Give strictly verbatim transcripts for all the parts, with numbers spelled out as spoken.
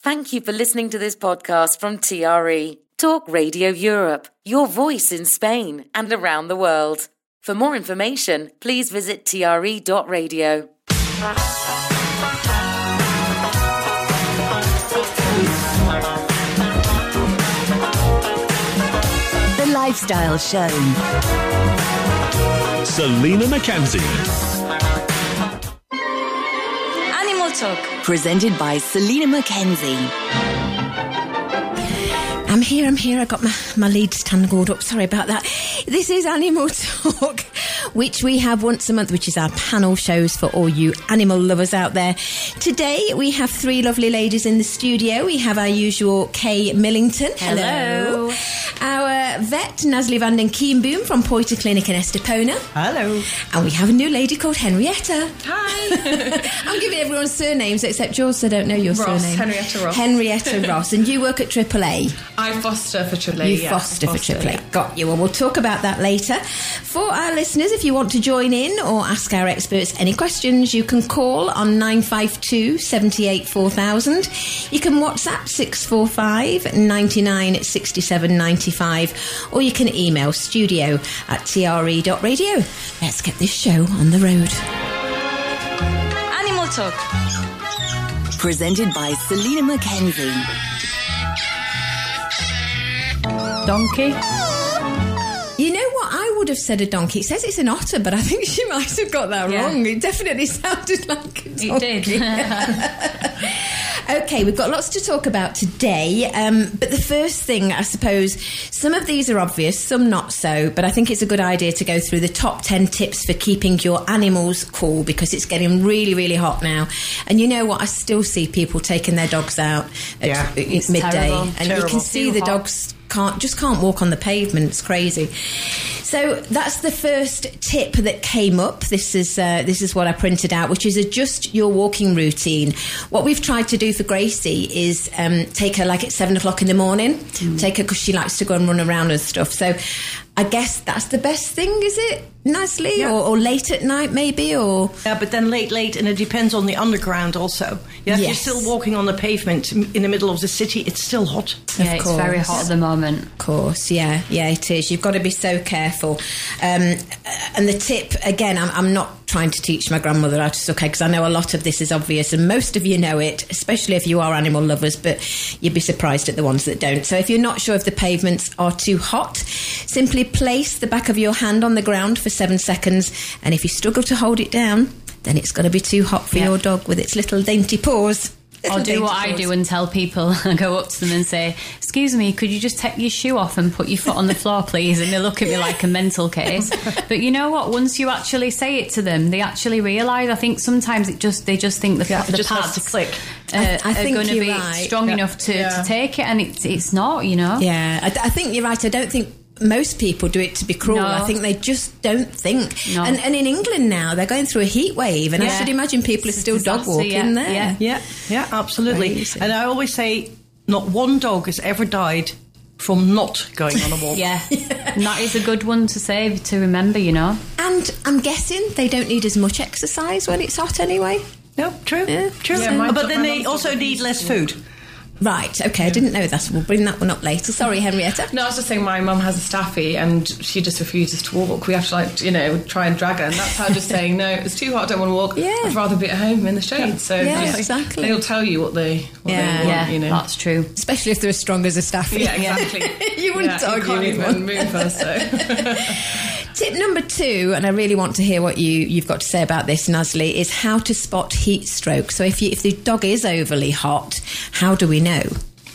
Thank you for listening to this podcast from T R E, Talk Radio Europe, your voice in Spain and around the world. For more information, please visit T R E dot radio. The Lifestyle Show. Selena McKenzie. Animal Talk. Presented by Selena McKenzie. I'm here, I'm here. I got my, my leads tangled up. Sorry about that. This is Animal Talk, which we have once a month, which is our panel shows for all you animal lovers out there. Today, we have three lovely ladies in the studio. We have our usual Kay Millington. Hello. Hello. Our vet, Nasli van den Kienboom from Poiter Clinic in Estepona. Hello. And we have a new lady called Henrietta. Hi. I'm giving everyone's surnames except yours, so I don't know your Ross, surname. Henrietta Ross. Henrietta Ross. And you work at triple A. I foster for triple A. You yeah, foster, foster for triple A. yeah. Got you. Well, we'll talk about that later. For our listeners, if you want to join in or ask our experts any questions, you can call on nine five two, seven eight, four thousand. You can WhatsApp six four five, nine nine, six seven nine five, or you can email studio at T R E dot radio. Let's get this show on the road. Animal Talk. Presented by Selena McKenzie. Donkey. You know what? I would have said a donkey. It says it's an otter, but I think she might have got that Yeah. wrong. It definitely sounded like a donkey. It did. Okay, we've got lots to talk about today, um, but the first thing, I suppose, some of these are obvious, some not so, but I think it's a good idea to go through the top ten tips for keeping your animals cool, because it's getting really, really hot now. And you know what? I still see people taking their dogs out at Yeah, t- it's midday, terrible, and terrible. you can see Too the hot. dogs can't just can't walk on the pavement. It's crazy. So that's the first tip that came up. This is uh, this is what I printed out, which is adjust your walking routine. What we've tried to do for Gracie is um, take her like at seven o'clock in the morning. Mm. Take her because she likes to go and run around and stuff. So I guess that's the best thing, is it, Nasli? Yeah. Or, or late at night maybe? Or Yeah, but then late, late, and it depends on the underground also. Yeah, if Yes. you're still walking on the pavement in the middle of the city, it's still hot. Yeah, it's very course. hot at the moment. Of course, yeah, yeah, it is. You've got to be so careful. Um, and the tip, again, I'm, I'm not trying to teach my grandmother how to suck eggs. I know a lot of this is obvious, and most of you know it, especially if you are animal lovers, but you'd be surprised at the ones that don't. So if you're not sure if the pavements are too hot, simply place the back of your hand on the ground for seven seconds, and if you struggle to hold it down, then it's got to be too hot for Yeah. your dog with its little dainty paws. I'll Little do what dainty I paws. do and tell people. I go up to them and say, excuse me, could you just take your shoe off and put your foot on the floor, please? And they look at me like a mental case. But you know what? Once you actually say it to them, they actually realise. I think sometimes it just they just think the, Yeah, it the just has pads to click. Uh, I- I are think going to you're be right. strong Yeah. enough to, Yeah. to take it, and it's it's not, you know. Yeah, I, I think you're right. I don't think most people do it to be cruel. No. I think they just don't think. No. And, and in England now, they're going through a heat wave, and I Yeah. should imagine people It's are a still dog disaster, walking yeah, there. yeah. Yeah, yeah, absolutely. Crazy. And I always say, not one dog has ever died from not going on a walk. Yeah, and that is a good one to say, to remember, you know. And I'm guessing they don't need as much exercise when it's hot anyway. No, true, Yeah. true. Yeah, my- but then my they mum's also dog need used less to- food. Right, okay, I didn't know that. We'll bring that one up later. Sorry, Henrietta. No, I was just saying my mum has a staffy and she just refuses to walk. We have to, like, you know, try and drag her. And that's her just saying, no, it's too hot, I don't want to walk. Yeah. I'd rather be at home in the shade. So Yeah, just- exactly. they'll tell you what they, what Yeah. they want, Yeah, you know. that's true. Especially if they're as strong as a staffy. Yeah, exactly. You wouldn't yeah, argue you with can't one. even move her, so... Tip number two, and I really want to hear what you, you've got to say about this, Nasli, is how to spot heat stroke. So if you, if the dog is overly hot, how do we know?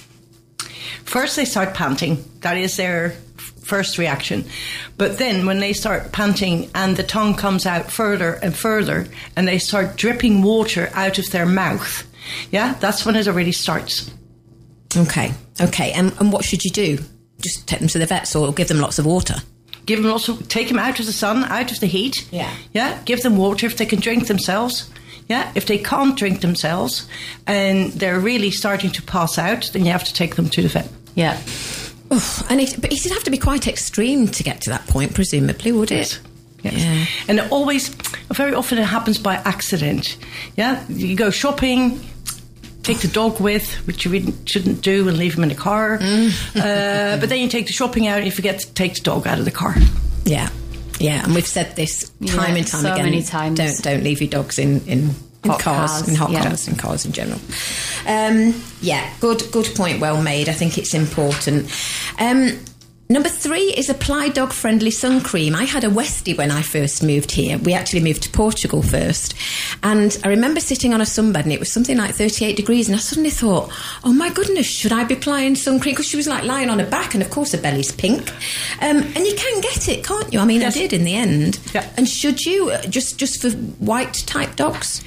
First, they start panting. That is their first reaction. But then when they start panting and the tongue comes out further and further and they start dripping water out of their mouth, yeah, that's when it already starts. Okay, okay. And, and what should you do? Just take them to the vets or give them lots of water? Give them also, take them out of the sun, out of the heat. Yeah. Yeah, give them water if they can drink themselves. Yeah, if they can't drink themselves and they're really starting to pass out, then you have to take them to the vet. Yeah. Oof, and it, but it'd have to be quite extreme to get to that point, presumably, would it? Yes. Yeah. And it always, very often it happens by accident. Yeah, you go shopping, take the dog with, which you really shouldn't do, and leave him in the car. Mm. uh, but then you take the shopping out and you forget to take the dog out of the car. Yeah, yeah, and we've said this time yeah, and time so again. Many times. Don't don't leave your dogs in in, in hot cars, cars, in hot yeah. cars, in cars in general. Um, yeah, good good point. Well made. I think it's important. Um, Number three is apply dog-friendly sun cream. I had a Westie when I first moved here. We actually moved to Portugal first. And I remember sitting on a sunbed and it was something like thirty-eight degrees. And I suddenly thought, oh my goodness, should I be applying sun cream? Because she was like lying on her back and of course her belly's pink. Um, and you can get it, can't you? I mean, yes. I did in the end. Yeah. And should you, uh, just, just for white-type dogs?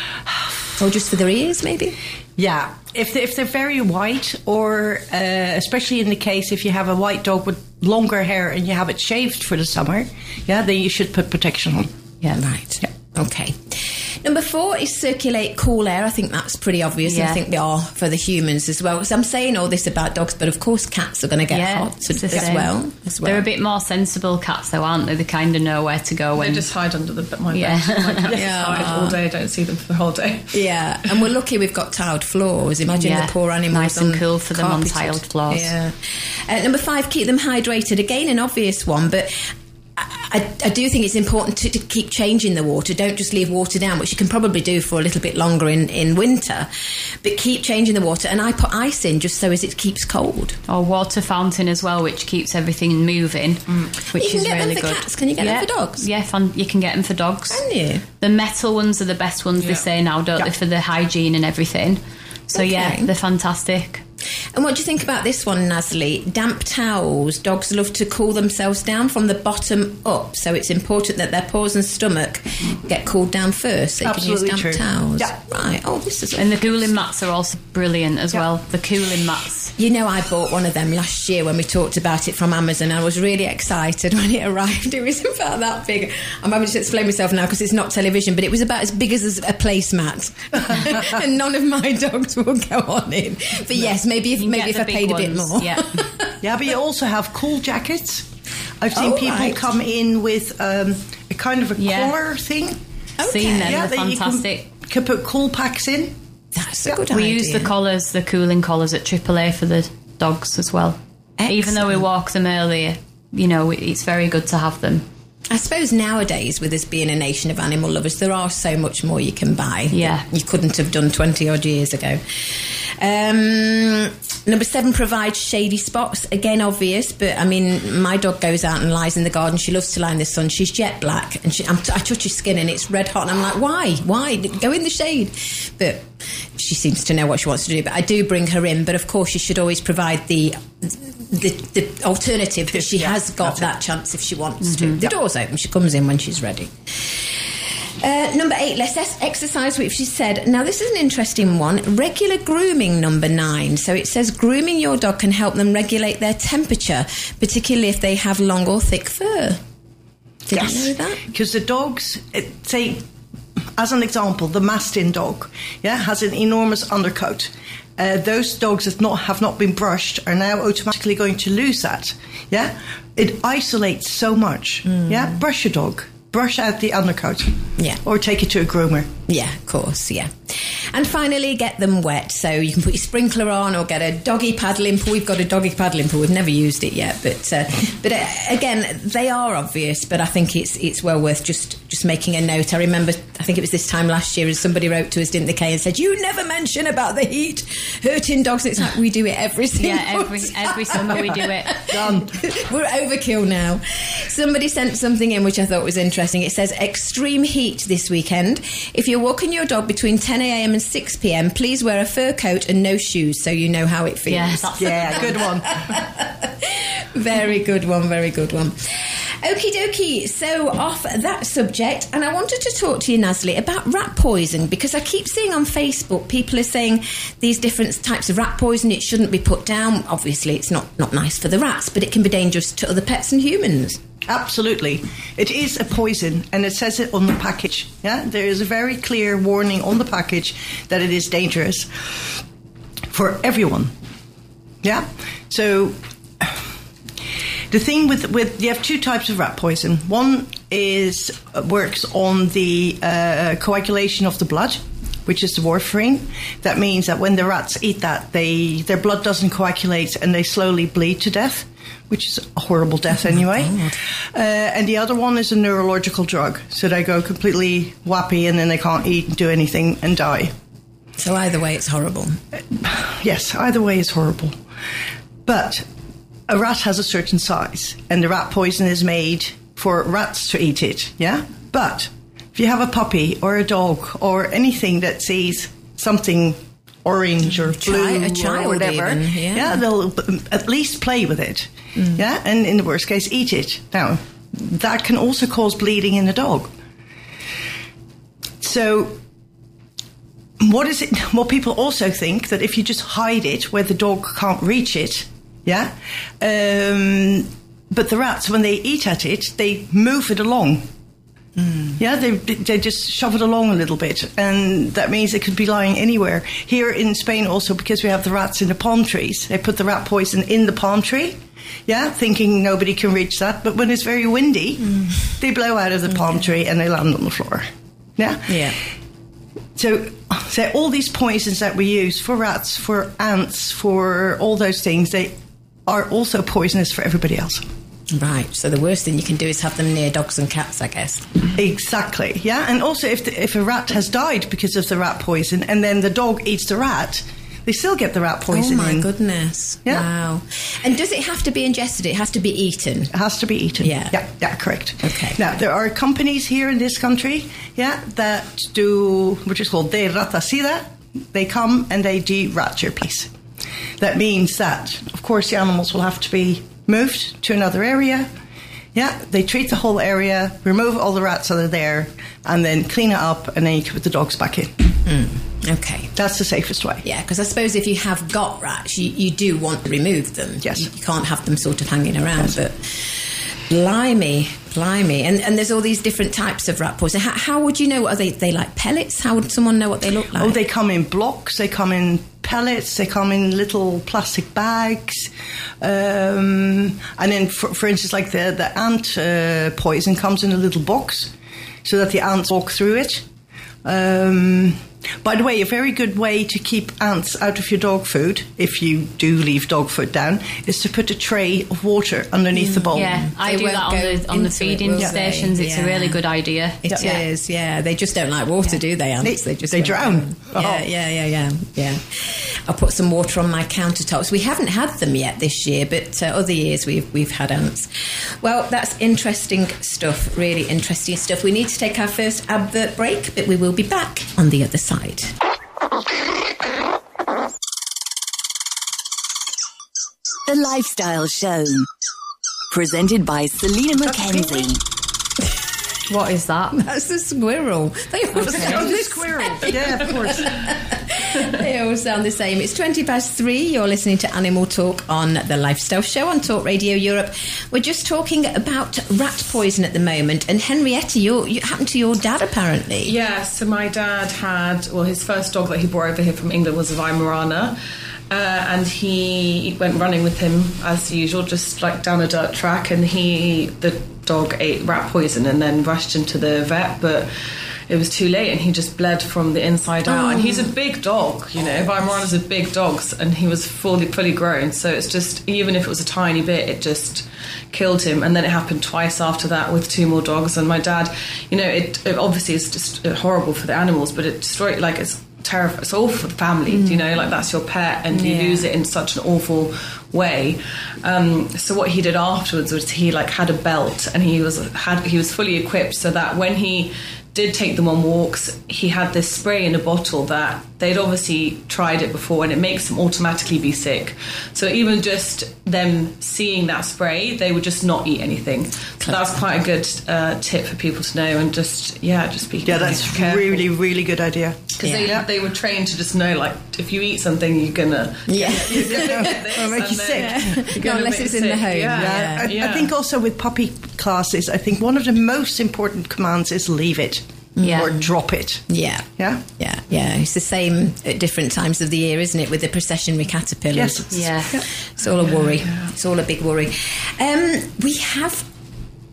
Or just for their ears, maybe? Yeah, if they're, if they're very white, or uh, especially in the case if you have a white dog with longer hair and you have it shaved for the summer, yeah, then you should put protection on. Yeah, right. Yeah. Okay. Number four is circulate cool air. I think that's pretty obvious. Yeah. I think they are for the humans as well. So I'm saying all this about dogs, but of course cats are going to get yeah, hot as, as well. As well. They're a bit more sensible cats, though, aren't they? They kind of know where to go. When they just hide under the my yeah. bed. My cats Yeah. hide all day. I don't see them for the whole day. Yeah, and we're lucky we've got tiled floors. Imagine Yeah, the poor animals. nice and on cool for them on carpeted. tiled floors. Yeah. Uh, number five, keep them hydrated. Again, an obvious one, but I, I do think it's important to, to keep changing the water. Don't just leave water down, which you can probably do for a little bit longer in, in winter, but keep changing the water. And I put ice in just so as it keeps cold. Or water fountain as well, which keeps everything moving, mm. which you can is get really them for good. Cats. Can you get yeah. them for dogs? Yeah, fun. You can get them for dogs. Can you? The metal ones are the best ones, Yeah. they say now, don't Yeah. they, for the hygiene and everything. So Okay. yeah, they're fantastic. And what do you think about this one, Nasli? Damp towels. Dogs love to cool themselves down from the bottom up, so it's important that their paws and stomach get cooled down first. So you Absolutely can use damp true. towels. Yeah. Right. Oh, this is. And the cooling mats are also brilliant as Yeah. well. The cooling mats. You know, I bought one of them last year when we talked about it from Amazon. I was really excited when it arrived. It was about that big. I'm having to explain myself now because it's not television, but it was about as big as a placemat. And none of my dogs will go on it. But yes, maybe if, You can maybe get if the I big paid ones. a bit more. Yeah. Yeah, but you also have cool jackets. I've seen Oh, people right. come in with um, a kind of a Yeah. collar thing. Seen them, Yeah, they're that you fantastic. can, can put cool packs in. That's a good We idea. use the collars, the cooling collars at triple A for the dogs as well. Even though we Excellent. walk them earlier, you know, it's very good to have them. I suppose nowadays, with us being a nation of animal lovers, there are so much more you can buy. Yeah. that you couldn't have done twenty odd years ago. Um, number seven, provide shady spots. Again, obvious, but I mean, my dog goes out and lies in the garden. She loves to lie in the sun. She's jet black, and she, I'm, I touch her skin and it's red hot, and I'm like, why? Why? Go in the shade. But she seems to know what she wants to do. But I do bring her in. But of course, you should always provide the the, the alternative that she Yeah, has got that's it. that chance if she wants to. The door's open. She comes in when she's ready. Uh, number eight, less ex- exercise, which she said. Now, this is an interesting one. Regular grooming, number nine. So it says grooming your dog can help them regulate their temperature, particularly if they have long or thick fur. Did Yes. you know that? Because the dogs, it, say, as an example, the Mastin dog, yeah, has an enormous undercoat. Uh, those dogs that not have not been brushed are now automatically going to lose that. Yeah, it isolates so much. Mm. Yeah, brush your dog, brush out the undercoat. Yeah. Or take it to a groomer. Yeah, of course, yeah. And finally, get them wet. So you can put your sprinkler on or get a doggy paddling pool. We've got a doggy paddling pool. We've never used it yet. But uh, but uh, again, they are obvious, but I think it's it's well worth just, just making a note. I remember, I think it was this time last year, and somebody wrote to us, didn't they, Kay, and said, you never mention about the heat hurting dogs. It's like we do it every single Yeah, every time. every summer we do it. Done. We're overkill now. Somebody sent something in which I thought was interesting. It says, extreme heat this weekend. If you're walking your dog between ten a.m. and six p.m, please wear a fur coat and no shoes so you know how it feels. Yeah, that's Yeah, good one. Very good one, very good one. Okie dokie, so off that subject, and I wanted to talk to you, Nasli, about rat poison, because I keep seeing on Facebook people are saying these different types of rat poison, it shouldn't be put down. Obviously, it's not, not nice for the rats, but it can be dangerous to other pets and humans. Absolutely. It is a poison, and it says it on the package. Yeah, there is a very clear warning on the package that it is dangerous for everyone. Yeah, so the thing with with you have two types of rat poison. One is uh, works on the uh, coagulation of the blood, which is the warfarin. That means that when the rats eat that, they their blood doesn't coagulate and they slowly bleed to death, which is a horrible death anyway. Uh, and the other one is a neurological drug. So they go completely whappy and then they can't eat and do anything and die. So either way, it's horrible. Yes, either way is horrible. But a rat has a certain size, and the rat poison is made for rats to eat it, yeah? But if you have a puppy or a dog or anything that sees something orange or blue a child or whatever, even, yeah. yeah, they'll at least play with it, mm. yeah? And in the worst case, eat it. Now, that can also cause bleeding in the dog. So what is it? What people also think that if you just hide it where the dog can't reach it, yeah. Um, but the rats, when they eat at it, they move it along. Mm. Yeah, they they just shove it along a little bit, and that means it could be lying anywhere. Here in Spain, also because we have the rats in the palm trees, they put the rat poison in the palm tree. Yeah, thinking nobody can reach that, but when it's very windy, mm. they blow out of the okay. palm tree and they land on the floor. Yeah, yeah. So, so all these poisons that we use for rats, for ants, for all those things, they are also poisonous for everybody else. Right. So the worst thing you can do is have them near dogs and cats, I guess. Exactly. Yeah. And also, if the, if a rat has died because of the rat poison, and then the dog eats the rat, they still get the rat poison. Oh my in. goodness! Yeah. Wow. And does it have to be ingested? It has to be eaten. It has to be eaten. Yeah. Yeah. Yeah. Correct. Okay. Now there are companies here in this country, yeah, that do which is called de ratacida. They come and they de-rat your place. That means that, of course, the animals will have to be moved to another area. Yeah, they treat the whole area, remove all the rats that are there, and then clean it up, and then you can put the dogs back in. Mm. Okay. That's the safest way. Yeah, because I suppose if you have got rats, you, you do want to remove them. Yes. You, you can't have them sort of hanging around. Yes. But blimey, blimey. And, and there's all these different types of rat poison. How, how would you know? Are they, they like pellets? How would someone know what they look like? Oh, they come in blocks. They come in pellets. They come in little plastic bags. Um, and then, for, for instance, like the, the ant uh, poison comes in a little box so that the ants walk through it. Um, by the way, a very good way to keep ants out of your dog food, if you do leave dog food down, is to put a tray of water underneath mm, the bowl. Yeah, I They do that on the on the feeding it, stations. they? It's Yeah. a really good idea. It Yeah. is, yeah. They just don't like water, do they, ants? They- just they won't drown. go. Yeah, Oh. yeah, yeah, yeah, yeah. I'll put some water on my countertops. We haven't had them yet this year, but uh, other years we've we've had ants. Well, that's interesting stuff, really interesting stuff. We need to take our first advert break, but we will be back on the other side. The Lifestyle Show. Presented by Selena Mackenzie. What is that? That's a squirrel. They all Oh, sound the the squirrel. Yeah, of course. They all sound the same. It's twenty past three. You're listening to Animal Talk on the Lifestyle Show on Talk Radio Europe. We're just talking about rat poison at the moment. And Henrietta, you you happened to your dad apparently. Yeah, so my dad had, well, his first dog that he brought over here from England was a Weimaraner. Uh, and he went running with him as usual, just like down a dirt track, and he the dog ate rat poison and then rushed into the vet, but it was too late and he just bled from the inside out. Oh. And he's a big dog, you know, Weimaraners are big dogs, and he was fully fully grown, so it's just, even if it was a tiny bit, it just killed him. And then it happened twice after that with two more dogs. And my dad, you know, it, it obviously is just horrible for the animals, but it destroyed, like, it's terrifying. It's awful for the family, mm. you know, like that's your pet, and yeah. you lose it in such an awful way. Um, so what he did afterwards was he like had a belt, and he was had he was fully equipped so that when he did take them on walks, he had this spray in a bottle that they'd obviously tried it before, and it makes them automatically be sick. So even just them seeing that spray, they would just not eat anything. So that's quite a good uh, tip for people to know, and just, yeah, just be Yeah, that's careful. really, really good idea. Because Yeah. they, they were trained to just know, like, if you eat something, you're gonna Yeah. you're gonna get this, It'll make you and then sick. you're Not gonna unless make it's in the sick. home. Yeah. Yeah. I, Yeah. I think also with puppy classes, I think one of the most important commands is leave it. Yeah. Or drop it. Yeah. Yeah? Yeah, yeah. It's the same at different times of the year, isn't it, with the processionary caterpillars? Yes. Yeah. It's all a worry. It's all a big worry. Um, we have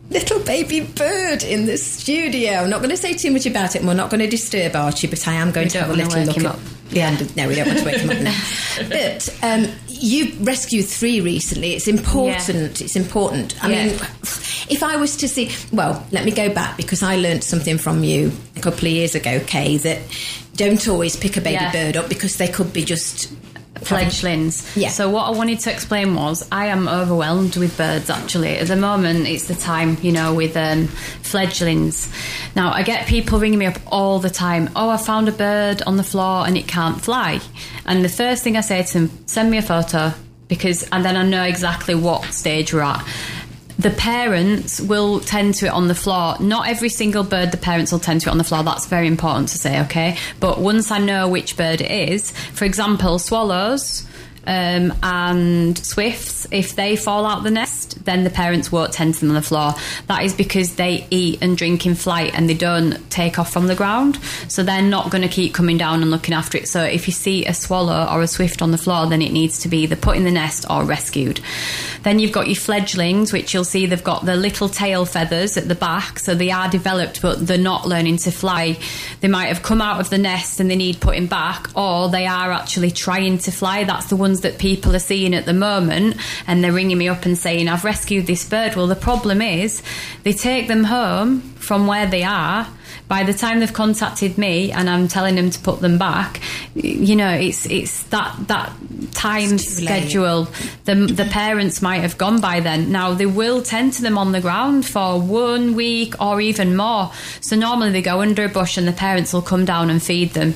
little baby bird in the studio. I'm not going to say too much about it, and we're not going to disturb Archie, but I am going We to have a don't little wanna wake look him at up. the end of... No, we don't want to wake him up now. But um, you rescued three recently. It's important. Yeah. It's important. I yeah. mean, if I was to see... Well, let me go back, because I learnt something from you a couple of years ago, Kay, that don't always pick a baby yeah. bird up, because they could be just... fledglings. Yeah. So what I wanted to explain was I am overwhelmed with birds, actually. At the moment, it's the time, you know, with um, fledglings. Now, I get people ringing me up all the time. Oh, I found a bird on the floor and it can't fly. And the first thing I say to them, send me a photo, because, and then I know exactly what stage we're at. The parents will tend to it on the floor. Not every single bird the parents will tend to it on the floor. That's very important to say, okay? But once I know which bird it is, for example, swallows um, and swifts, if they fall out the nest, then the parents won't tend to them on the floor. That is because they eat and drink in flight and they don't take off from the ground. So they're not going to keep coming down and looking after it. So if you see a swallow or a swift on the floor, then it needs to be either put in the nest or rescued. Then you've got your fledglings, which you'll see they've got the little tail feathers at the back, so they are developed, but they're not learning to fly. They might have come out of the nest and they need putting back, or they are actually trying to fly. That's the ones that people are seeing at the moment, and they're ringing me up and saying, I've rescued this bird. Well, the problem is they take them home from where they are. By the time they've contacted me and I'm telling them to put them back, you know, it's it's that that time schedule. The the parents might have gone by then. Now, they will tend to them on the ground for one week or even more. So normally they go under a bush and the parents will come down and feed them.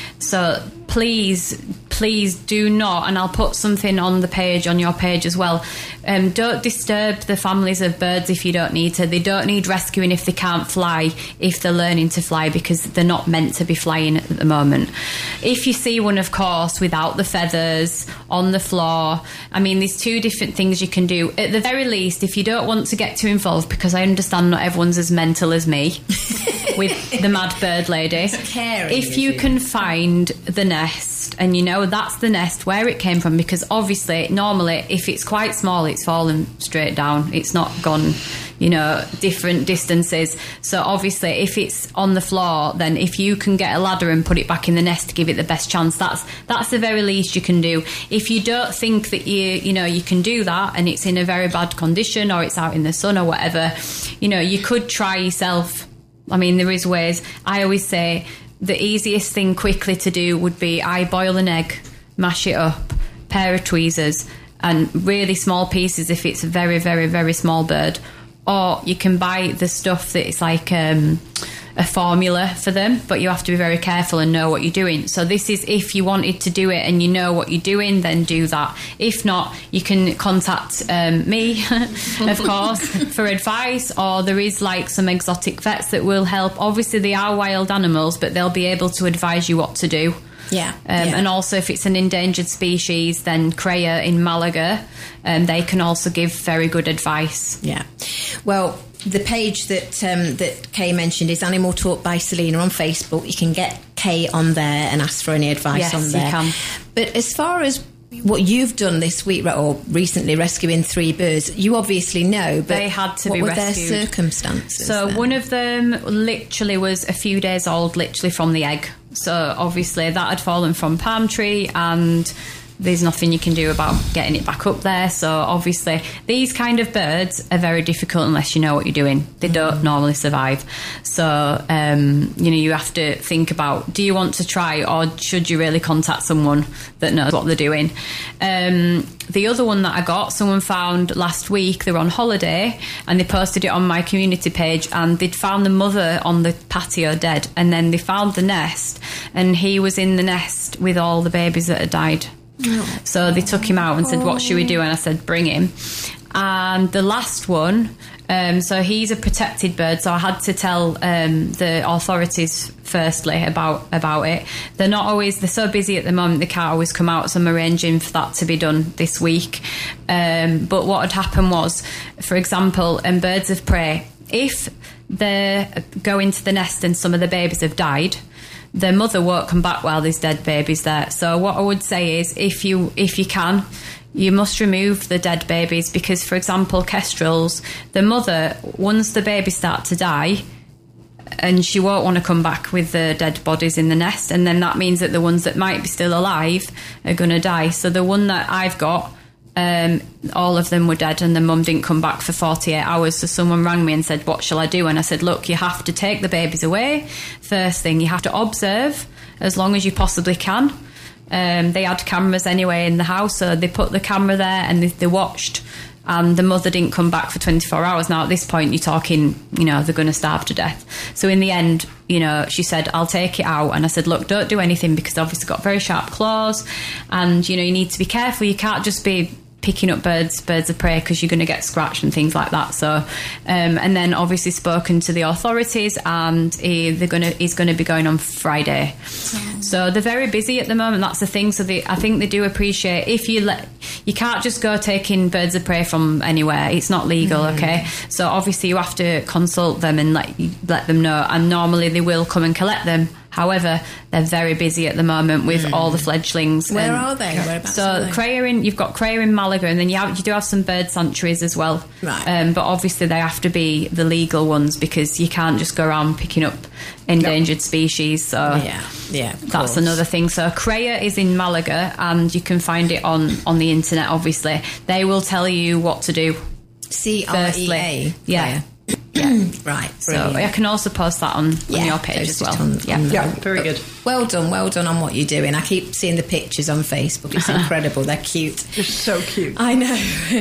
So please, please do not, and I'll put something on the page, on your page as well, um, don't disturb the families of birds if you don't need to. They don't need rescuing if they can't fly, if they're learning to fly, because they're not meant to be flying at the moment. If you see one, of course, without the feathers, on the floor, I mean, there's two different things you can do. At the very least, if you don't want to get too involved, because I understand not everyone's as mental as me with the mad bird lady, caring, if you can find the nest and you know that's the nest where it came from, because obviously normally if it's quite small it's fallen straight down, it's not gone, you know, different distances. So obviously if it's on the floor, then if you can get a ladder and put it back in the nest to give it the best chance, that's that's the very least you can do. If you don't think that you you know you can do that and it's in a very bad condition or it's out in the sun or whatever, you know, you could try yourself. I mean, there is ways. I always say the easiest thing quickly to do would be I boil an egg, mash it up, pair of tweezers, and really small pieces if it's a very, very, very small bird. Or you can buy the stuff that it's like um, a formula for them, but you have to be very careful and know what you're doing. So this is if you wanted to do it and you know what you're doing, then do that. If not, you can contact um, me, of course, for advice, or there is like some exotic vets that will help. Obviously, they are wild animals, but they'll be able to advise you what to do. Yeah, um, yeah. And also if it's an endangered species, then Creia in Malaga, um, they can also give very good advice. Yeah. Well, the page that um, that Kay mentioned is Animal Talk by Selena on Facebook. You can get Kay on there and ask for any advice yes, on there. You can. But as far as what you've done this week, or recently rescuing three birds, you obviously know, but they had to what be were rescued. Their circumstances? So then? One of them literally was a few days old, literally from the egg. So obviously that had fallen from palm tree and there's nothing you can do about getting it back up there. So obviously these kind of birds are very difficult unless you know what you're doing. They don't mm-hmm. normally survive. So, um, you know, you have to think about, do you want to try or should you really contact someone that knows what they're doing? Um, the other one that I got, someone found last week, they were on holiday and they posted it on my community page and they'd found the mother on the patio dead, and then they found the nest and he was in the nest with all the babies that had died. Oh. So they took him out and said, what should we do? And I said, bring him. And the last one, um, so he's a protected bird, so I had to tell um, the authorities firstly about about it. They're not always, they're so busy at the moment they can't always come out, so I'm arranging for that to be done this week. Um, but what had happened was, for example, in birds of prey, if they go into the nest and some of the babies have died, their mother won't come back while there's dead babies there. So what I would say is, if you if you can, you must remove the dead babies because, for example, kestrels, the mother, once the babies start to die, and she won't want to come back with the dead bodies in the nest, and then that means that the ones that might be still alive are going to die. So the one that I've got, um, all of them were dead, and the mum didn't come back for forty-eight hours. So someone rang me and said, what shall I do? And I said, look, you have to take the babies away. First thing, you have to observe as long as you possibly can. Um, they had cameras anyway in the house, so they put the camera there and they, they watched, and the mother didn't come back for twenty-four hours. Now at this point you're talking, you know, they're going to starve to death. So in the end, you know, she said, I'll take it out. And I said, look, don't do anything, because obviously got very sharp claws, and you know, you need to be careful. You can't just be picking up birds birds of prey, because you're going to get scratched and things like that. So um, and then obviously spoken to the authorities, and he, they're going to he's going to be going on Friday. Oh. So they're very busy at the moment. That's the thing. So they, I think they do appreciate, if you let, you can't just go taking birds of prey from anywhere. It's not legal. Mm. Okay, so obviously you have to consult them and let let them know, and normally they will come and collect them. However, they're very busy at the moment with mm. all the fledglings. Where and, are they? Whereabouts so are they? Creia in, you've got Creia in Malaga, and then you, have, you do have some bird sanctuaries as well. Right. Um, but obviously they have to be the legal ones, because you can't just go around picking up endangered yep. species. So yeah, yeah, that's course. another thing. So Creia is in Malaga, and you can find it on, on the internet. Obviously, they will tell you what to do. C R E A. Yeah. Yeah, right. Brilliant. So I can also post that on, yeah, on your page as well. On, yeah, on yeah, very good. Well done, well done on what you're doing. I keep seeing the pictures on Facebook. It's incredible. They're cute. They're so cute. I know.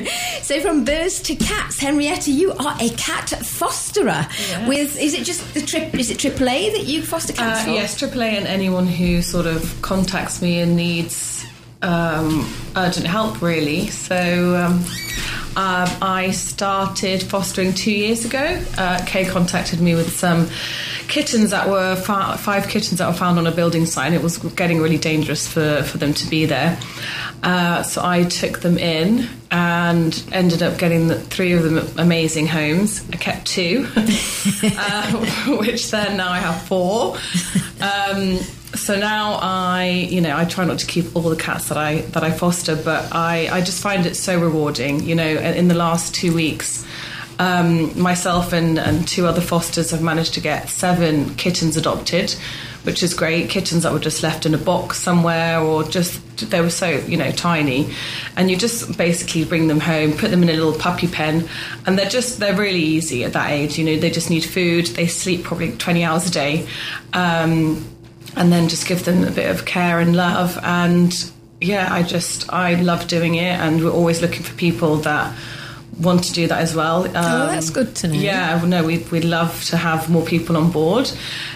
So from birds to cats, Henrietta, you are a cat fosterer. Yes. With is it just the trip? Is it triple A that you foster cats Uh, for? yes, triple A, and anyone who sort of contacts me and needs um, urgent help, really. So um, um, I started fostering two years ago. Uh, Kay contacted me with some kittens that were fi- five kittens that were found on a building site, and it was getting really dangerous for, for them to be there. Uh, so I took them in and ended up getting the, three of them amazing homes. I kept two, uh, which then now I have four. Um, so now I, you know, I try not to keep all the cats that I that I foster, but I, I just find it so rewarding. You know, in the last two weeks, um, myself and, and two other fosters have managed to get seven kittens adopted, which is great. Kittens that were just left in a box somewhere, or just, they were so, you know, tiny. And you just basically bring them home, put them in a little puppy pen, and they're just, they're really easy at that age. You know, they just need food. They sleep probably twenty hours a day. Um, and then just give them a bit of care and love. And yeah, I just, I love doing it. And we're always looking for people that want to do that as well. Um, oh, that's good to know. Yeah, no, we'd, we'd love to have more people on board.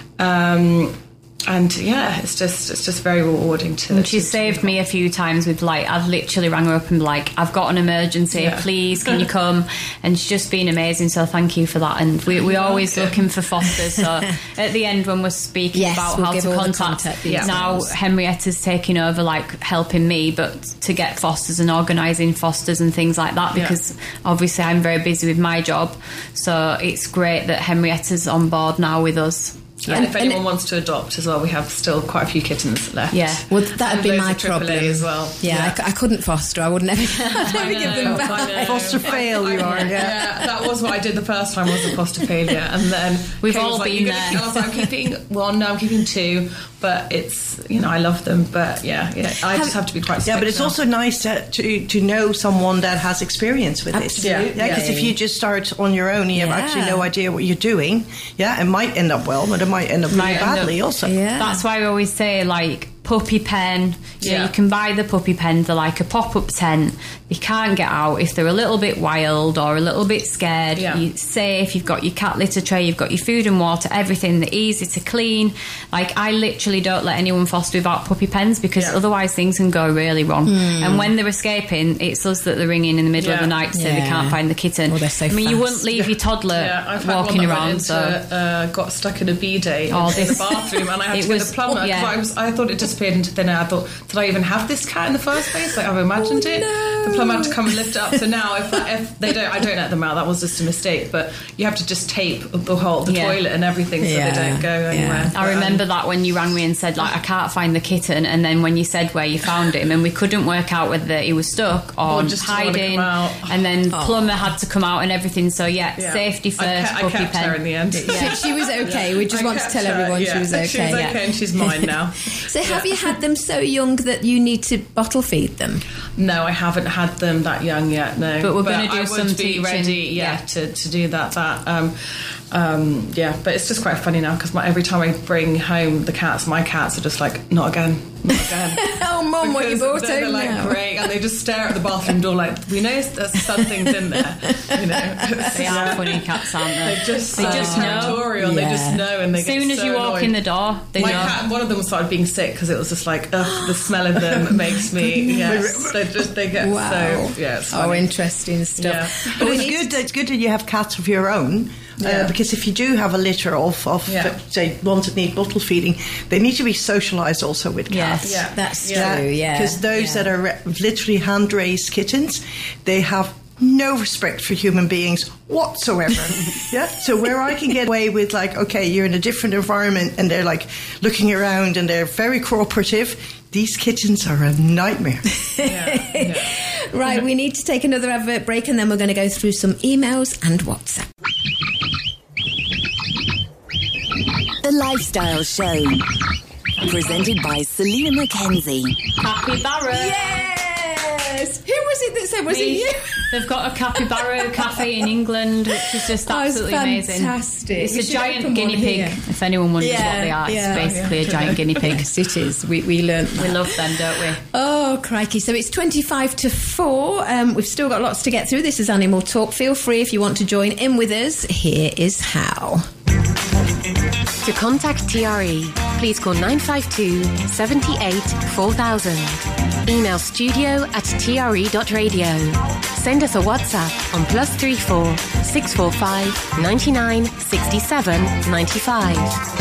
Um, and yeah, it's just it's just very rewarding to. And she to, saved to me a few times with, like, I've literally rang her up and like, I've got an emergency, yeah. please can you come? And she's just been amazing, so thank you for that. And we, we're always okay. looking for fosters, so at the end when we're speaking yes, about we'll how give to all contact, the contact yeah. now Henrietta's taking over, like helping me, but to get fosters and organising fosters and things like that, because yeah. obviously I'm very busy with my job, so it's great that Henrietta's on board now with us. Yeah, and if anyone and wants to adopt as well, we have still quite a few kittens left. Yeah, well, that'd be my problem as well. Yeah, yeah. I, I couldn't foster. I would never, I'd never know, give them back. Foster fail, you are. Yeah. yeah, that was what I did the first time. Was a foster failure, and then we've Kate all like, been there. I was like, I'm keeping one. No, I'm keeping two. But it's, you know, I love them. But yeah, yeah, I have, just have to be quite. Yeah, but it's now. also nice to, to to know someone that has experience with Absolutely. it. Yeah, because yeah, if you just start on your own, and you yeah. have actually no idea what you're doing. Yeah, it might end up well, but it might end up really badly. Up, also, yeah. That's why I always say, like, puppy pen. You yeah. know, you can buy the puppy pen. They're like a pop-up tent. You can't get out if they're a little bit wild or a little bit scared. Yeah. You're safe. You've got your cat litter tray. You've got your food and water. Everything. They're easy to clean. Like, I literally don't let anyone foster without puppy pens, because yeah. otherwise things can go really wrong. Mm. And when they're escaping, it's us that they're ringing in the middle yeah. of the night to say yeah. they can't find the kitten. Oh, they're so I mean, fast. you wouldn't leave yeah. your toddler yeah, I've had walking one that around. Went into, so uh, got stuck in a B-day oh, in this, the bathroom, and I had it to get was, the plumber. yeah. I was, I thought it just disappeared into thin air. I thought, did I even have this cat in the first place? Like I've imagined Oh, it. no. The plumber had to come and lift it up. So now if, if they don't, I don't let them out. That was just a mistake. But you have to just tape the whole the Yeah. toilet and everything so Yeah. they don't go anywhere. Yeah. But, I um, remember that when you rang me and said, like, I can't find the kitten, and then when you said where you found him, and we couldn't work out whether he was stuck or, Or just didn't wanna hiding, come out. and then Oh. plumber had to come out and everything. So yeah, yeah. safety first. I, kept, I puppy kept pen. her in the end. Yeah, she was okay. We just I want to kept tell her, everyone yeah. she was okay. She was okay, and she's mine now. So have you had them so young that you need to bottle feed them? No, I haven't had them that young yet. No, But we're gonna do I some would be teaching, ready, yeah, yeah. to, to do that. That, um, um, yeah. But it's just quite funny now because every time I bring home the cats, my cats are just like, not again, not again. Oh, Mum, what you Because brought they're home like, now? great, and they just stare at the bathroom door like, we know there's something's in there, you know. They are funny cats, aren't they? They just, They so just know. territorial. They Yeah. just know, and they As soon get as so you walk annoyed. in the door, they My know. cat, one of them started being sick because it was just like, ugh, the smell of them makes me. Yes, they just they get Wow. so yeah. It's Oh, funny. interesting stuff. Yeah. But we it's need good. It's good that you have cats of your own, Yeah. uh, because if you do have a litter of, of Yeah. uh, say ones that need bottle feeding, they need to be socialised also with cats. Yes. Yeah. That's Yeah. true, yeah. Because those yeah. that are re- literally hand-raised kittens, they have no respect for human beings whatsoever. Yeah. So where I can get away with like, okay, you're in a different environment and they're like looking around and they're very cooperative, these kittens are a nightmare. Yeah, yeah. Right, we need to take another advert break and then we're going to go through some emails and WhatsApp. The Lifestyle Show. Presented by Selena Mackenzie. Capybara. Yes! Who was it that said, was it Me. you? They've got a capybara cafe in England, which is just Oh, it's absolutely amazing. fantastic. It's We a should giant open guinea one pig. here. If anyone wonders Yeah, what they are, yeah. it's basically a giant guinea pig. Yes, it is. We, we learnt that. We love them, don't we? Oh, crikey. So it's twenty-five to four. Um, we've still got lots to get through. This is Animal Talk. Feel free if you want to join in with us. Here is how. To contact T R E, please call nine five two, seven eight, four thousand. Email studio at t r e dot radio. Send us a WhatsApp on plus three four, six four five, nine nine, six seven, nine five.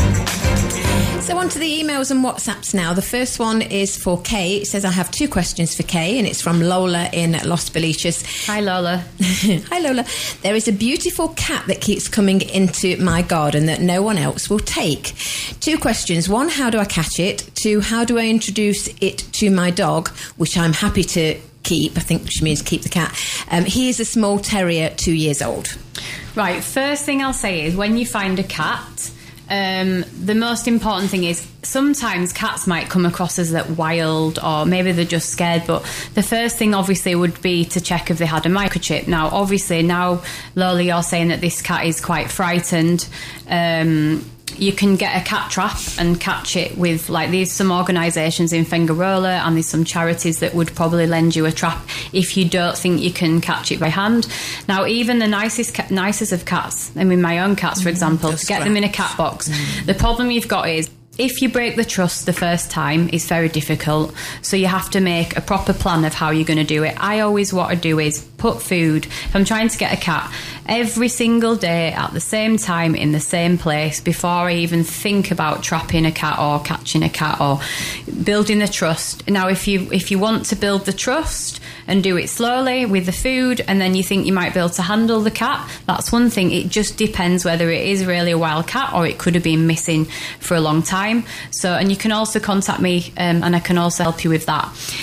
So on to the emails and WhatsApps now. The first one is for Kay. It says, I have two questions for Kay, and it's from Lola in Los Belicious. Hi, Lola. Hi, Lola. There is a beautiful cat that keeps coming into my garden that no one else will take. Two questions. One, how do I catch it? Two, how do I introduce it to my dog, which I'm happy to keep. I think she means keep the cat. Um, he is a small terrier, two years old. Right, first thing I'll say is when you find a cat, um, the most important thing is sometimes cats might come across as that wild or maybe they're just scared, but the first thing obviously would be to check if they had a microchip. Now, obviously, now, Lola, you're saying that this cat is quite frightened. Um, you can get a cat trap and catch it with, like, there's some organisations in Fengarola and there's some charities that would probably lend you a trap if you don't think you can catch it by hand. Now, even the nicest ca- nicest of cats, I mean, my own cats, for example, to get them in a cat box, the problem you've got is if you break the trust the first time, it's very difficult. So you have to make a proper plan of how you're going to do it. I always what I do is put food. If I'm trying to get a cat, every single day at the same time in the same place before I even think about trapping a cat or catching a cat or building the trust. Now, if you if you want to build the trust and do it slowly with the food and then you think you might be able to handle the cat, that's one thing. It just depends whether it is really a wild cat or it could have been missing for a long time. So, and you can also contact me um, and I can also help you with that,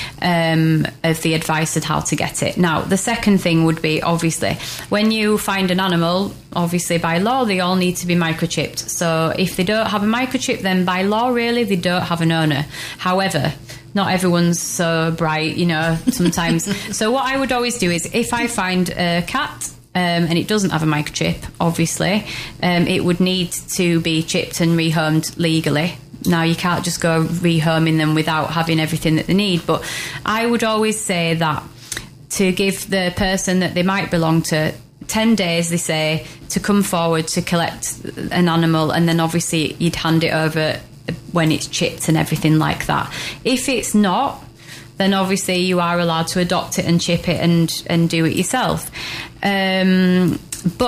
um, of the advice of how to get it. Now, the second thing would be, obviously, when you find an animal, obviously by law, they all need to be microchipped. So if they don't have a microchip, then by law, really, they don't have an owner. However, not everyone's so bright, you know, sometimes. So what I would always do is if I find a cat um, and it doesn't have a microchip, obviously, um, it would need to be chipped and rehomed legally. Now, you can't just go rehoming them without having everything that they need. But I would always say that to give the person that they might belong to ten days, they say, to come forward to collect an animal, and then obviously you'd hand it over when it's chipped and everything like that. If it's not, then obviously you are allowed to adopt it and chip it and, and do it yourself. Um, but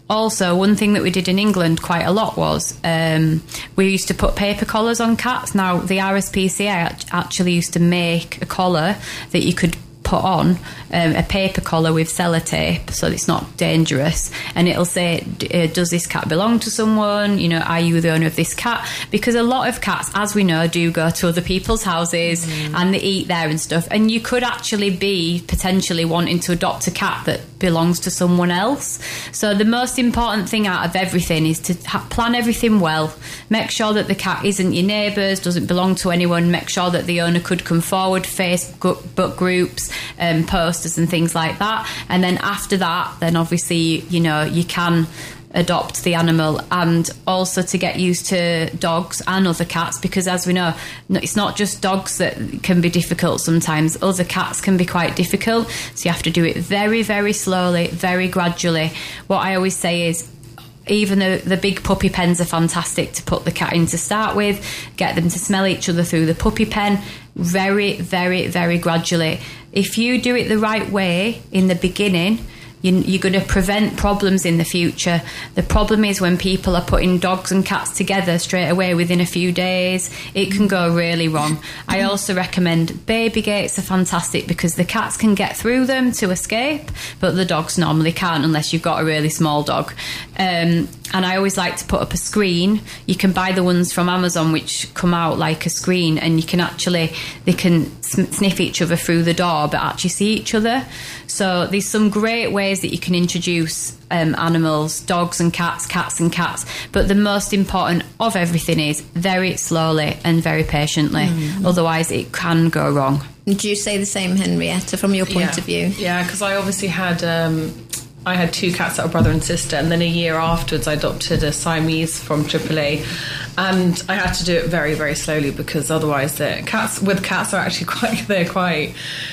Also, one thing that we did in England quite a lot was um, we used to put paper collars on cats. Now, the R S P C A actually used to make a collar that you could put on, um, a paper collar with sellotape, so it's not dangerous, and it'll say, uh, does this cat belong to someone, you know, are you the owner of this cat? Because a lot of cats, as we know, do go to other people's houses mm. and they eat there and stuff, and you could actually be potentially wanting to adopt a cat that belongs to someone else. So the most important thing out of everything is to ha- plan everything well. Make sure that the cat isn't your neighbour's, doesn't belong to anyone. Make sure that the owner could come forward, Facebook groups, um, posters and things like that. And then after that, then obviously, you know, you can adopt the animal, and also to get used to dogs and other cats, because as we know, it's not just dogs that can be difficult sometimes. Other cats can be quite difficult, so you have to do it very, very slowly, very gradually. What I always say is, even though the big puppy pens are fantastic to put the cat in to start with, get them to smell each other through the puppy pen, very, very, very gradually. If you do it the right way in the beginning, you're going to prevent problems in the future. The problem is when people are putting dogs and cats together straight away within a few days, it can go really wrong. I also recommend baby gates are fantastic because the cats can get through them to escape, but the dogs normally can't unless you've got a really small dog. Um, and I always like to put up a screen. You can buy the ones from Amazon which come out like a screen, and you can actually, they can sniff each other through the door but actually see each other. So there's some great ways that you can introduce um, animals, dogs and cats, cats and cats. But the most important of everything is very slowly and very patiently. Mm. Otherwise, it can go wrong. Do you say the same, Henrietta, from your point yeah. of view? Yeah, because I obviously had... Um, I had two cats that were brother and sister, and then a year afterwards I adopted a Siamese from triple A, and I had to do it very, very slowly because otherwise the cats with cats are actually quite they're quite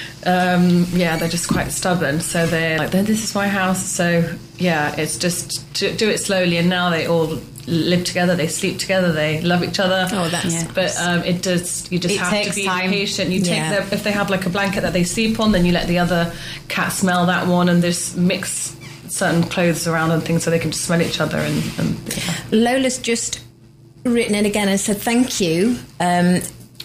um, yeah they're just quite stubborn. So they're like, this is my house. So yeah, it's just to do it slowly, and now they all live together, they sleep together, they love each other. Oh, that's yeah. But um, it does. You just it have to be time. patient. You take yeah. their, if they have like a blanket that they sleep on, then you let the other cat smell that one, and just mix certain clothes around and things so they can just smell each other. And, and yeah. Lola's just written in again and said thank you. Um,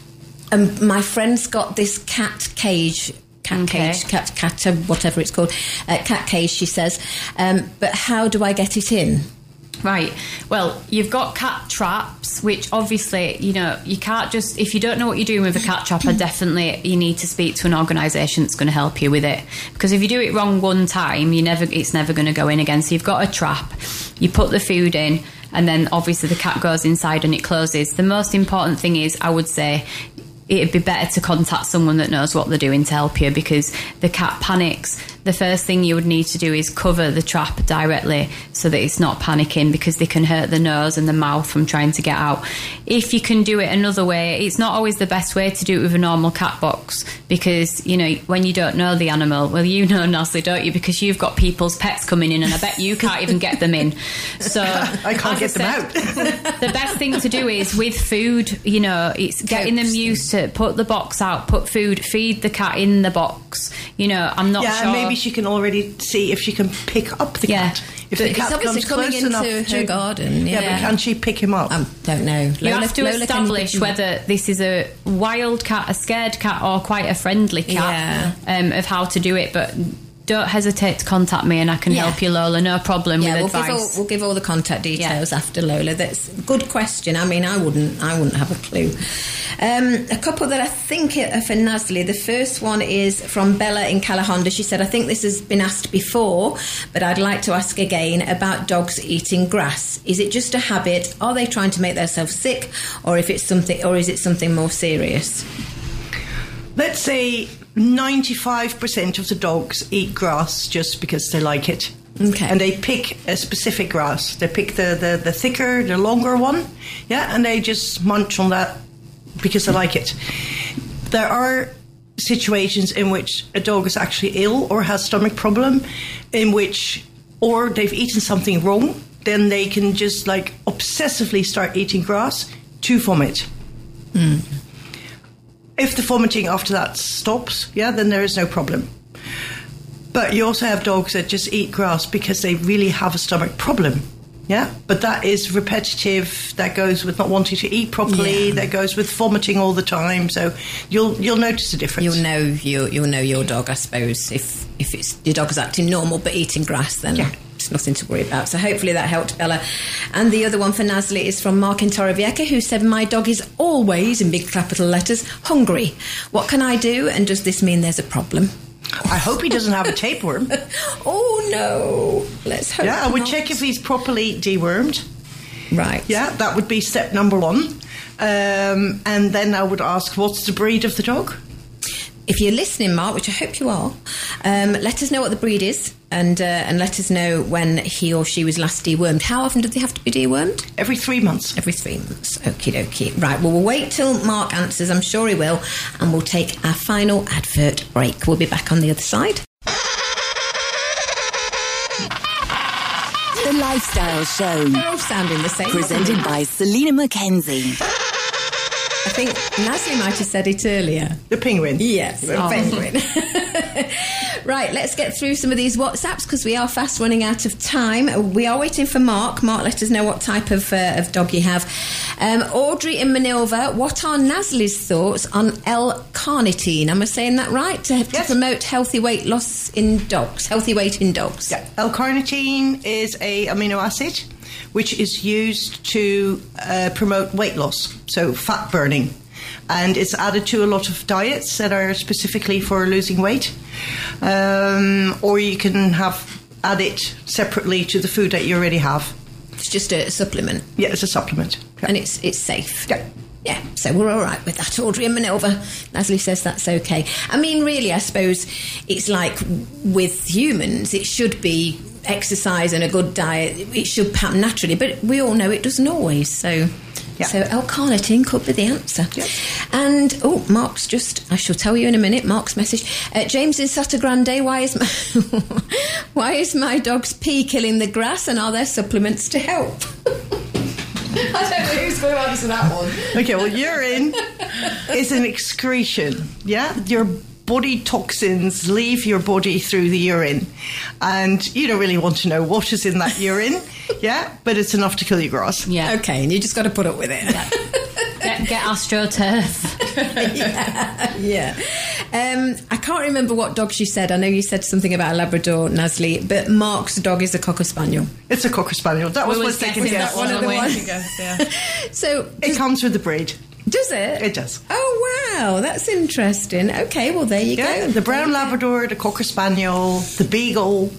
and my friend's got this cat cage. Cat okay. cage, cat, cat, uh, whatever it's called, uh, cat cage. She says, um, but how do I get it in? Right. Well, you've got cat traps, which obviously, you know, you can't just, if you don't know what you're doing with a cat trap, I definitely, you need to speak to an organisation that's going to help you with it. Because if you do it wrong one time, you never, it's never going to go in again. So you've got a trap, you put the food in, and then obviously the cat goes inside and it closes. The most important thing is, I would say, it'd be better to contact someone that knows what they're doing to help you, because the cat panics. The first thing you would need to do is cover the trap directly so that it's not panicking, because they can hurt the nose and the mouth from trying to get out. If you can do it another way, it's not always the best way to do it with a normal cat box, because, you know, when you don't know the animal, well, you know Nosy, don't you? Because you've got people's pets coming in and I bet you can't even get them in. So I can't get them out. The best thing to do is with food, you know, it's getting them used to put the box out, put food, feed the cat in the box. You know, I'm not yeah, sure. Maybe she can already see if she can pick up the yeah. cat. If the It's cat obviously comes coming close into enough her to, garden. Yeah, yeah, but can she pick him up? I don't know. You Lola, have to Lola, establish whether this is a wild cat, a scared cat, or quite a friendly cat, yeah. um, of how to do it. But don't hesitate to contact me and I can yeah. help you, Lola. No problem yeah, with we'll advice. Give all, we'll give all the contact details yeah. after, Lola. That's a good question. I mean, I wouldn't, I wouldn't have a clue. Um, a couple that I think are for Nasli. The first one is from Bella in Calahonda. She said, I think this has been asked before, but I'd like to ask again about dogs eating grass. Is it just a habit? Are they trying to make themselves sick, or if it's something, or is it something more serious? Let's say ninety-five percent of the dogs eat grass just because they like it. Okay. And they pick a specific grass. They pick the, the, the thicker, the longer one. Yeah, and they just munch on that because they like it. There are situations in which a dog is actually ill or has stomach problem, in which, or they've eaten something wrong, then they can just like obsessively start eating grass to vomit. Mm. If the vomiting after that stops, yeah, then there is no problem. But you also have dogs that just eat grass because they really have a stomach problem. Yeah, but that is repetitive. That goes with not wanting to eat properly. Yeah. That goes with vomiting all the time. So you'll you'll notice a difference. You'll know you you'll know your dog, I suppose. If if it's your dog is acting normal but eating grass, then yeah. It's nothing to worry about. So hopefully that helped Bella. And the other one for Nasli is from Mark in Torrevieja, who said, "My dog is always, in big capital letters, hungry. What can I do? And does this mean there's a problem?" I hope he doesn't have a tapeworm. Oh no! Let's hope. Yeah, I would not. check if he's properly dewormed. Right. Yeah, that would be step number one. Um, and then I would ask, what's the breed of the dog? If you're listening, Mark, which I hope you are, um, let us know what the breed is, and uh, and let us know when he or she was last dewormed. How often do they have to be dewormed? Every three months. Every three months. Okie dokie. Right, well, we'll wait till Mark answers. I'm sure he will. And we'll take our final advert break. We'll be back on the other side. The Lifestyle Show. They're all sounding the same. Presented by Selena Mackenzie. I think Nasli might have said it earlier. The penguin. Yes, the oh. penguin. Right, let's get through some of these WhatsApps because we are fast running out of time. We are waiting for Mark. Mark, let us know what type of, uh, of dog you have. Um, Audrey in Manilva, what are Nasli's thoughts on L-carnitine? Am I saying that right? To, to yes. promote healthy weight loss in dogs, healthy weight in dogs. Yeah. L-carnitine is a amino acid which is used to uh, promote weight loss, so fat burning. And it's added to a lot of diets that are specifically for losing weight. Um, or you can have add it separately to the food that you already have. It's just a supplement. Yeah, it's a supplement. Yeah. And it's it's safe. Yeah. Yeah, so we're all right with that. Audrey and Manilva. Nasli says that's okay. I mean, really, I suppose it's like with humans, it should be exercise and a good diet. It should happen naturally, but we all know it doesn't always. So, yeah. so L-carnitine could be the answer. Yeah. And, oh, Mark's just, I shall tell you in a minute, Mark's message. Uh, James in Satagrande, why is, my, why is my dog's pee killing the grass and are there supplements to help? I don't know who's going to answer that one. Okay, well, urine is an excretion, yeah? Your body toxins leave your body through the urine, and you don't really want to know what is in that urine, yeah? But it's enough to kill your grass. Yeah. Okay, and you just got to put up with it. Yeah. Get, get AstroTurf. yeah, yeah. Um, I can't remember what dog she said. I know you said something about a Labrador, Nasli, but Mark's dog is a Cocker Spaniel. It's a Cocker Spaniel. That was, was taken that one of the ones. Yeah. So it comes with the breed. Does it? It does. Oh, wow. That's interesting. Okay, well, there you yeah, go. The brown Labrador, the Cocker Spaniel, the Beagle.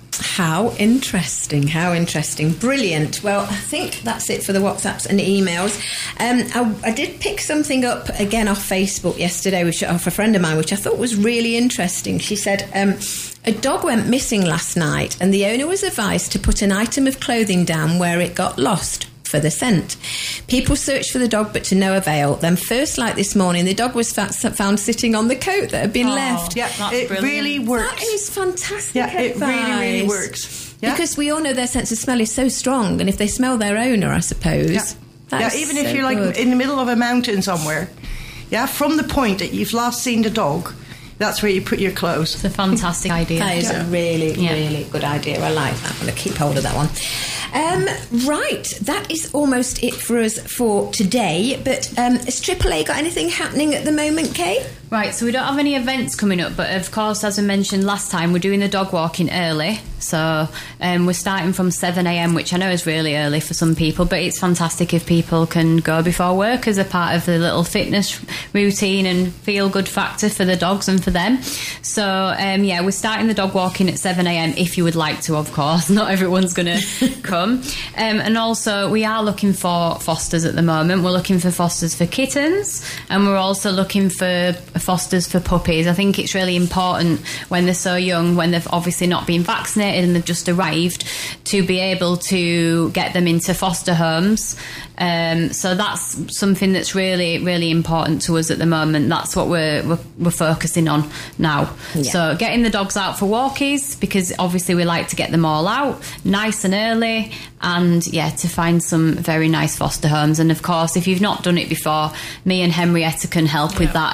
How interesting, how interesting. Brilliant. Well, I think that's it for the WhatsApps and emails. Um, I, I did pick something up again off Facebook yesterday, which off a friend of mine, which I thought was really interesting. She said, um, a dog went missing last night and the owner was advised to put an item of clothing down where it got lost for the scent. People searched for the dog, but to no avail. Then first, like this morning, the dog was found sitting on the coat that had been oh, left. Yeah, that's it brilliant. really works. That is fantastic. Yeah, it advice. really, really works. Yeah? Because we all know their sense of smell is so strong, and if they smell their owner, I suppose. Yeah, yeah even if so you're like good. in the middle of a mountain somewhere, yeah, from the point that you've last seen the dog, that's where you put your clothes. It's a fantastic idea. That is yeah. a really, yeah. really good idea. I like that. I'm going to keep hold of that one. Um, right, that is almost it for us for today. But um, has Triple A got anything happening at the moment, Kay? Right, so we don't have any events coming up, but of course, as I mentioned last time, we're doing the dog walking early. So um, we're starting from seven a.m, which I know is really early for some people, but it's fantastic if people can go before work as a part of the little fitness routine and feel-good factor for the dogs and for them. So, um, yeah, we're starting the dog walking at seven a.m, if you would like to, of course. Not everyone's going to come. Um, and also, we are looking for fosters at the moment. We're looking for fosters for kittens, and we're also looking for fosters for puppies. I think it's really important when they're so young, when they've obviously not been vaccinated and they've just arrived, to be able to get them into foster homes. Um, so that's something that's really, really important to us at the moment. That's what we're we're, we're focusing on now. Yeah. So getting the dogs out for walkies, because obviously we like to get them all out nice and early, and yeah, to find some very nice foster homes. And of course, if you've not done it before, me and Henrietta can help yeah. with that and, and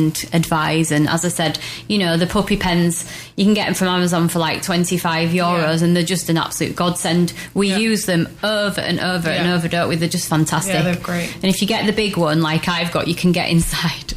and advise. And as I said, you know, the puppy pens, you can get them from Amazon for like twenty-five euros, yeah. and they're just an absolute godsend. We yeah. use them over and over yeah. and over, don't we? They're just fantastic. Yeah, they're great. And if you get the big one, like I've got, you can get inside.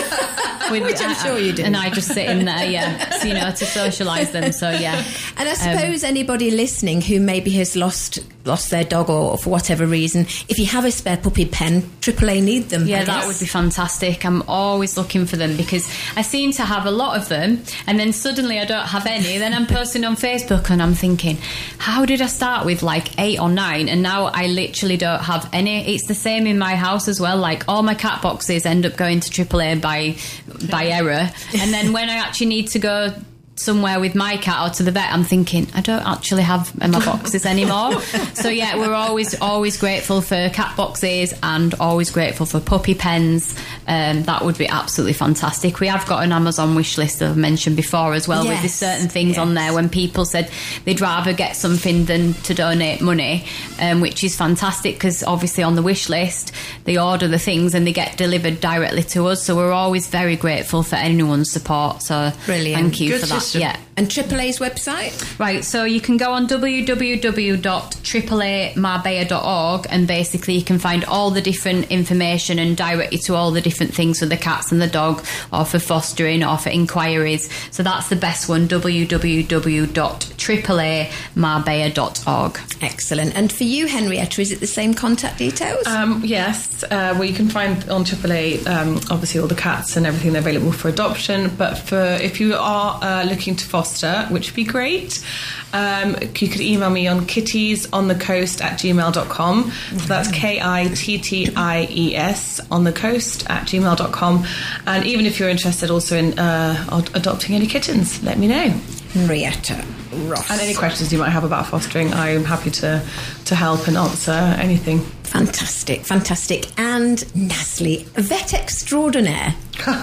With, Which I'm uh, sure you do. And I just sit in there, yeah, so, you know, to socialise them, so yeah. And I suppose um, anybody listening who maybe has lost lost their dog or for whatever reason, if you have a spare puppy pen, triple A need them. Yeah, that would be fantastic. I'm always looking for them because I seem to have a lot of them and then suddenly I don't have any. Then I'm posting on Facebook and I'm thinking, how did I start with like eight or nine and now I literally don't have any? It's the same in my house as well. Like all my cat boxes end up going to triple A by by error, and then when I actually need to go somewhere with my cat or to the vet, I'm thinking I don't actually have my boxes anymore. So yeah, we're always always grateful for cat boxes and always grateful for puppy pens. Um, that would be absolutely fantastic. We have got an Amazon wish list that I've mentioned before as well, yes. with certain things yes. on there when people said they'd rather get something than to donate money, um, which is fantastic because obviously on the wish list they order the things and they get delivered directly to us, so we're always very grateful for anyone's support. So brilliant. Thank you Good for that. System. Yeah. And triple A's website? Right, so you can go on w w w dot triple a marbella dot org and basically you can find all the different information and direct you to all the different things for the cats and the dog, or for fostering or for inquiries. So that's the best one, w w w dot triple a marbella dot org. Excellent. And for you, Henrietta, is it the same contact details? Um, yes, uh, well you can find on triple A um, obviously all the cats and everything available for adoption, but for if you are uh, looking to foster, which would be great, um, you could email me on kittiesonthecoast at gmail dot com. So that's K I T T I E S on the coast at gmail dot com. And even if you're interested also in uh, adopting any kittens, let me know. Henrietta Ross. And any questions you might have about fostering, I'm happy to, to help and answer anything. Fantastic, fantastic. And Nasli, vet extraordinaire.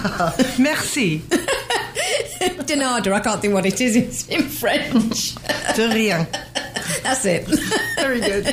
Merci. Denarder, I can't think what it is. It's in French. De rien. That's it. Very good.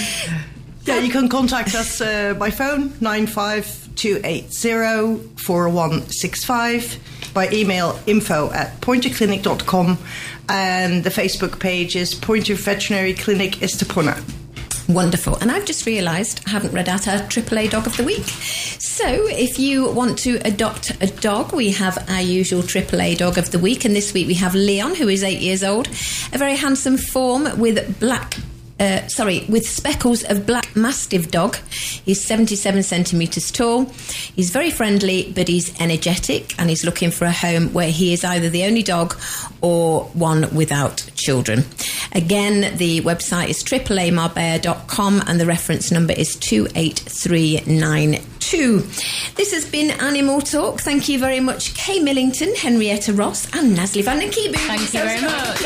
Yeah, you can contact us uh, by phone, nine five two eight zero four one six five, by email, info at pointer clinic dot com, and the Facebook page is Pointer Veterinary Clinic Estepona. Wonderful. And I've just realised I haven't read out our triple A Dog of the Week. So if you want to adopt a dog, we have our usual triple A Dog of the Week. And this week we have Leon, who is eight years old, a very handsome form with black... Uh, sorry, with speckles of black Mastiff dog. He's seventy-seven centimetres tall. He's very friendly, but he's energetic, and he's looking for a home where he is either the only dog or one without children. Again, the website is triple a marbella dot com and the reference number is two eight three nine two. This has been Animal Talk. Thank you very much, Kay Millington, Henrietta Ross and Nasli van den Kieboom. Thank you very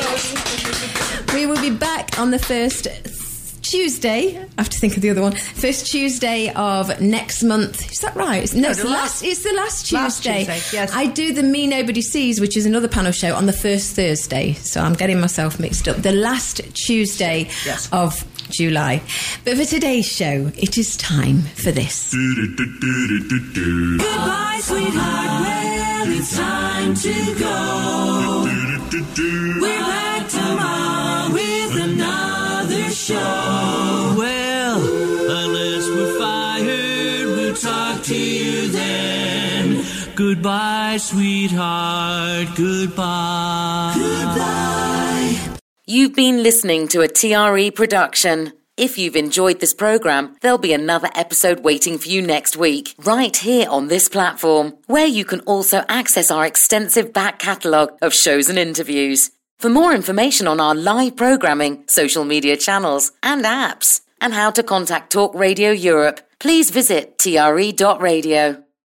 much. We will be back on the first Tuesday. I have to think of the other one. First Tuesday of next month. Is that right? No, it's the last. It's the last Tuesday. Last Tuesday, yes. I do the Me Nobody Sees, which is another panel show, on the first Thursday. So I'm getting myself mixed up. The last Tuesday yes. of July. But for today's show, it is time for this. Goodbye, sweetheart. Well, it's time to go. We're back tomorrow with another show. Well, unless we're fired, we'll talk to you then. Goodbye, sweetheart. Goodbye. Goodbye. You've been listening to a T R E production. If you've enjoyed this programme, there'll be another episode waiting for you next week, right here on this platform, where you can also access our extensive back catalogue of shows and interviews. For more information on our live programming, social media channels and apps, and how to contact Talk Radio Europe, please visit T R E dot radio.